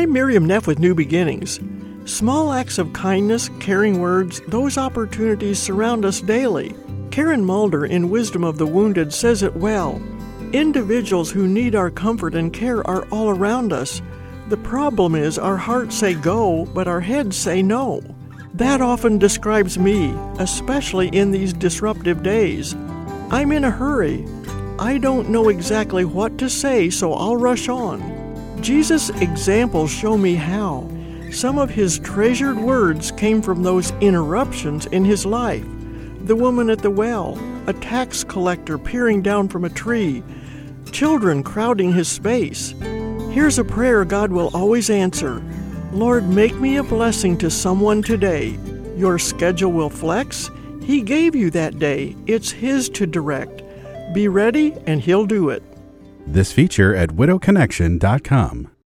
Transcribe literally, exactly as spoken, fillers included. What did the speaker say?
I'm Miriam Neff with New Beginnings. Small acts of kindness, caring words, those opportunities surround us daily. Karen Mulder in Wisdom of the Wounded says it well. Individuals who need our comfort and care are all around us. The problem is our hearts say go, but our heads say no. That often describes me, especially in these disruptive days. I'm in a hurry. I don't know exactly what to say, so I'll rush on. Jesus' examples show me how. Some of his treasured words came from those interruptions in his life. The woman at the well, a tax collector peering down from a tree, children crowding his space. Here's a prayer God will always answer. Lord, make me a blessing to someone today. Your schedule will flex. He gave you that day. It's his to direct. Be ready, and he'll do it. This feature at widow connection dot com.